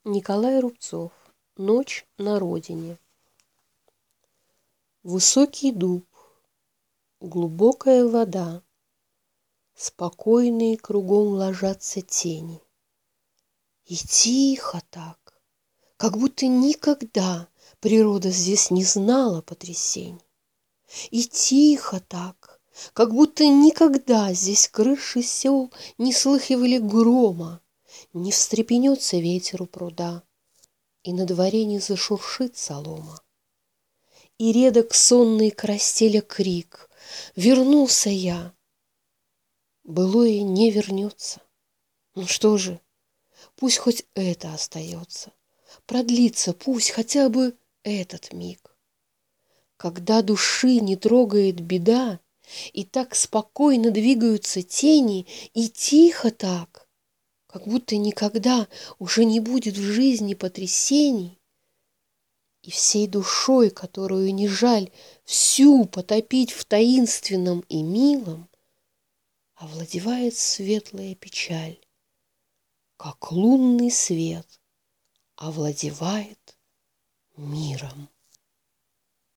Николай Рубцов. Ночь на родине. Высокий дуб, глубокая вода, спокойные кругом ложатся тени. И тихо так, как будто никогда природа здесь не знала потрясений. И тихо так, как будто никогда здесь крыши сел не слыхивали грома, не встрепенется ветер у пруда, и на дворе не зашуршит солома. И редок сонный крастеля крик: «Вернулся я!» Былое не вернется. Ну что же, пусть хоть это остается, продлится пусть хотя бы этот миг. Когда души не трогает беда, и так спокойно двигаются тени, и тихо так, как будто никогда уже не будет в жизни потрясений, и всей душой, которую не жаль всю потопить в таинственном и милом, овладевает светлая печаль, как лунный свет овладевает миром.